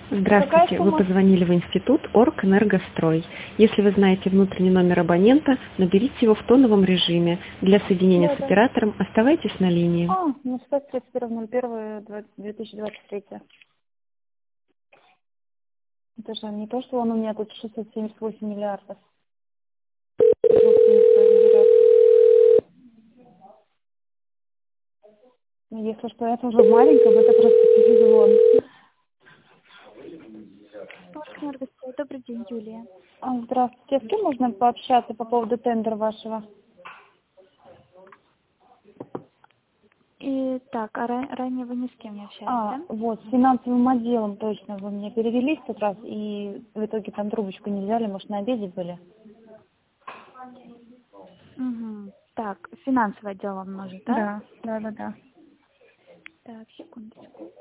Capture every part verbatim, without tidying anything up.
Какая Здравствуйте, вы сумма? позвонили в институт Оргэнергострой. Если вы знаете внутренний номер абонента, наберите его в тоновом режиме. Для соединения Да, с да. оператором оставайтесь на линии. А, ну, сто тридцать первое ноль первое две тысячи двадцать третье. Это же не то, что он у меня тут шестьсот семьдесят восемь миллиардов. Ну, если что, это уже в маленьком, это просто перезвон. Оргэнергострой. Добрый день, Юлия. А, здравствуйте. А с кем можно пообщаться по поводу тендера вашего? И так, а ра- ранее вы ни с кем не общались, А, да? вот, с финансовым отделом точно вы мне перевели в тот раз, и в итоге там трубочку не взяли, может, на обеде были? Угу. Так, финансовый отдел вам нужен, да? Да, да, да, да. Так, секундочку.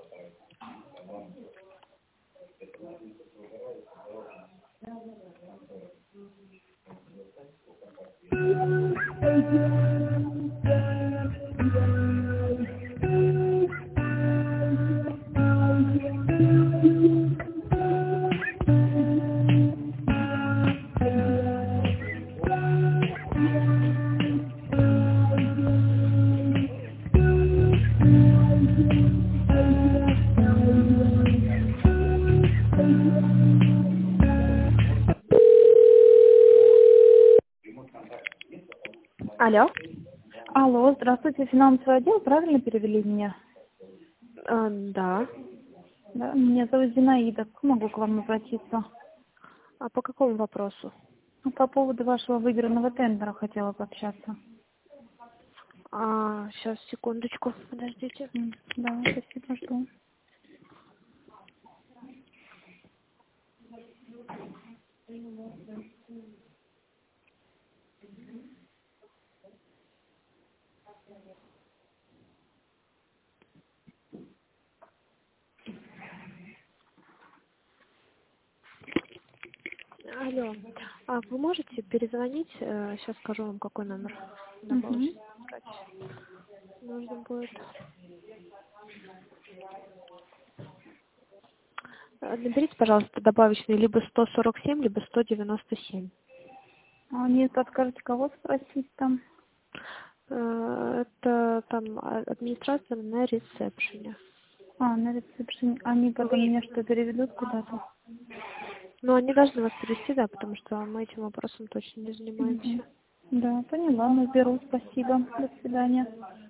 Алло. Алло, здравствуйте, финансовый отдел, правильно перевели меня? А, да. Да, меня зовут Зинаида, как могу к вам обратиться? А по какому вопросу? Ну, по поводу вашего выигранного тендера хотела пообщаться. А, сейчас, секундочку, подождите. М, Да, спасибо, жду. Алло. А вы можете перезвонить? Сейчас скажу вам, какой номер Угу. добавочный набрать. Нужно будет. Э, Наберите, пожалуйста, добавочный либо сто сорок семь, либо сто девяносто семь. А мне подскажете, кого спросить там? Э, Это там а- администрация на ресепшене. А, на ресепшене. Они потом Вы... меня что, переведут куда-то? Ну, они должны вас перевести, да, потому что мы этим вопросом точно не Угу. занимаемся. Да, поняла, наберу, спасибо. До свидания.